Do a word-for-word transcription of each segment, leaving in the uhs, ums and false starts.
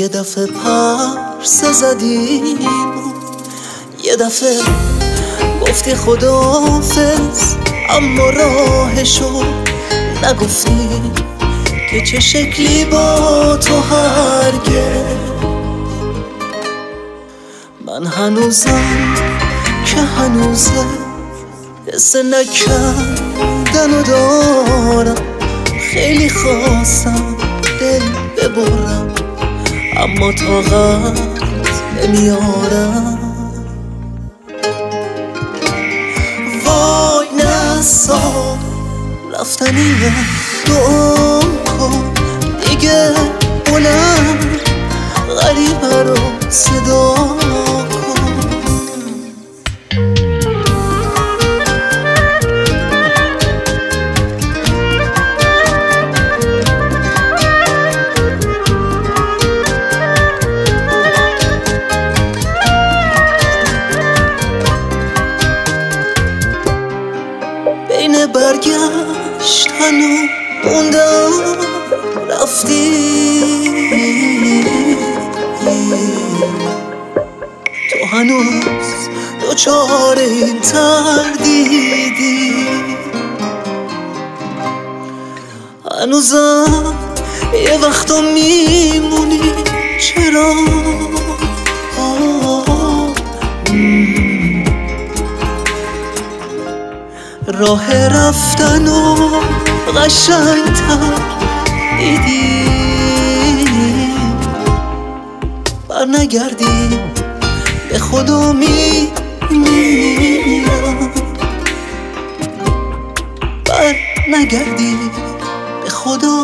یه دفعه پرس زدیم، یه دفعه گفتی خداحافظ، اما راهشو نگفتی که چه شکلی با تو هرگز. من هنوزم که هنوزه حس نکردن و دارم، خیلی خواستم دل ببرم اما طاقت نمیارم. وای نسا رفتنیه، دعام کن دیگه بلند، غریبه رو صدا کن. بین برگشتن و موندن رفتی، تو هنوز دوچار این تردیدی، هنوزم یه وقتا میمونی چرا. راه رفتن و قشنگتر دیدی، بر نگردی به خدا میمیرم، بر نگردی به خدا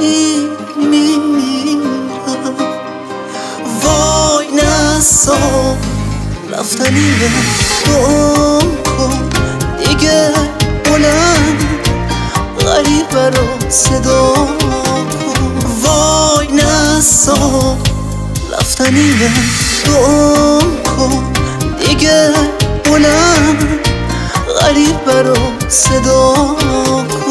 میمیرم. وای نسا رفتنیه، دعام کن دیگه بلند، غریبه رو صدا کن. وای نسا رفتنیه، دعام کن دیگه بلند، غریبه رو صدا کن.